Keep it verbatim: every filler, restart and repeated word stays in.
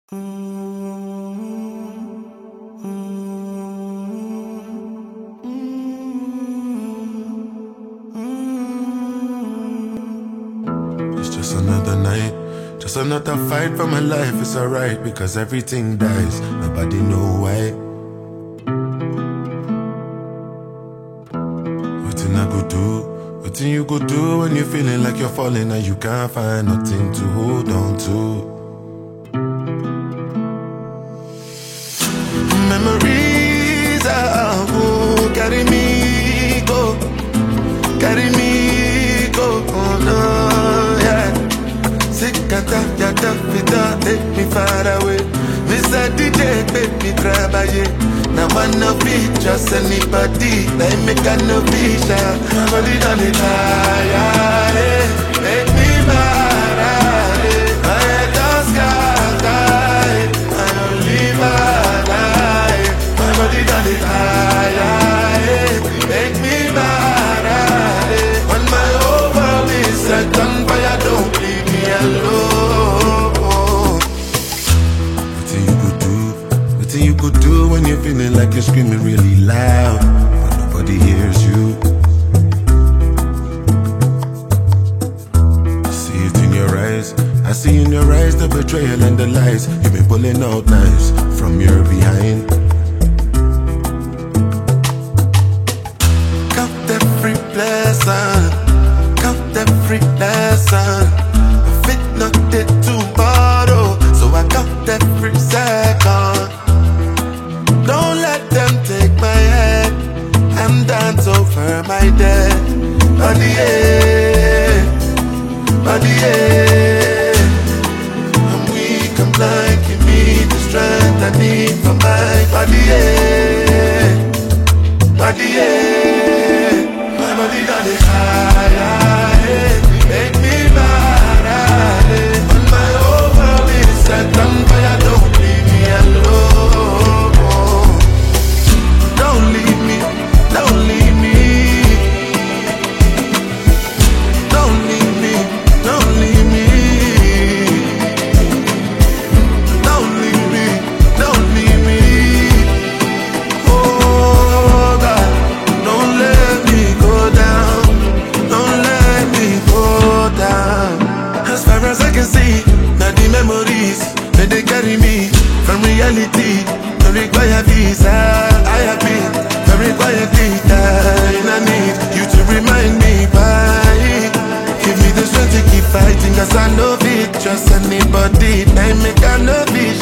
It's just another night, just another fight for my life. It's alright because everything dies, nobody know why. Nothing I go do, nothing you go do when you're feeling like you're falling and you can't find nothing to hold on to. Memories of who carry me go, carry me go, oh no, yeah. Sikata, yata, fita, take me far away. Mister D J, make me travailler. Now one no be just anybody, like me can no be shy. Body on the fire, make me mad, my head does sky, I don't leave my life. My body on the fire, make me mad. When my whole world is set on fire, don't leave me alone. Nothing you could do, nothing you could do when you're feeling like you're screaming really loud, but nobody hears you. I see it in your eyes, I see in your eyes the betrayal and the lies. You've been pulling out knives from your behind. Count every blessing, count every lesson. If it not did tomorrow, so I count every second. Don't let them take my head and dance over my dead. Body, yeah, body, yeah. I'm weak, I'm blind, give me the strength I need for my body, yeah, body, yeah. My body done it high, make me mad. When my whole world is set on fire, don't leave me alone. Don't leave me, don't leave me. Don't leave me, don't leave me. Don't leave me, don't leave me. Oh God, don't let me go down. Don't let me go down. As far as I can see, now the memories that they carry me from reality. Don't require visa, I have been very quietly dying. I need you to remind me why. Give me the strength to keep fighting, cause I know it. Trust anybody, I make I know it.